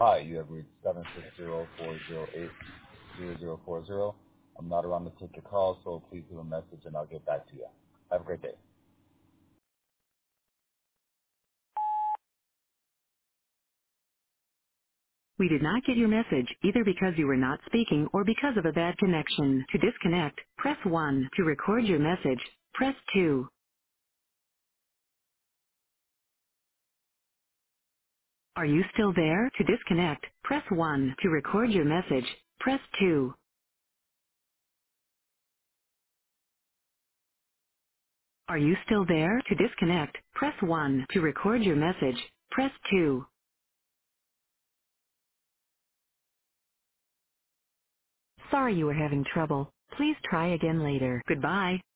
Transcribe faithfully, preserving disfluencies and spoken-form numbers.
Hi, you have reached seven six zero four zero eight zero zero four zero. I'm not around to take your call, so please leave a message and I'll get back to you. Have a great day. We did not get your message either because you were not speaking or because of a bad connection. To disconnect, press one. To record your message, press two. Are you still there? To disconnect, press one. To record your message, press two. Are you still there? To disconnect, press one. To record your message, press two. Sorry you were having trouble. Please try again later. Goodbye.